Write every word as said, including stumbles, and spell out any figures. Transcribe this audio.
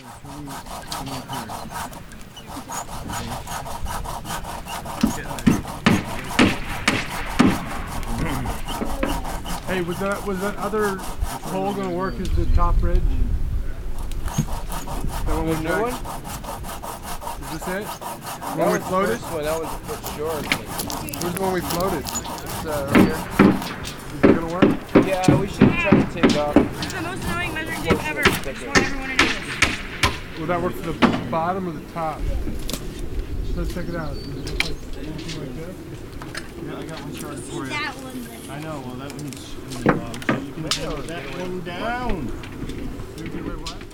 Hey, was that was that other hole gonna work as the top bridge? That one was new one? Is this it? That One we was floated? the first one. That was a foot short. Where's the one we floated? It's uh, right here. Is it gonna work? Yeah, we should try to take off. It's the most annoying measuring tape ever. I just want everyone to know this. Will that work for the bottom or the top? Let's check it out. Does it look like anything like this? Yeah, I got one started for you. That one. Then. I know, well that one's in the log, so you can put that one down. You can wait, what?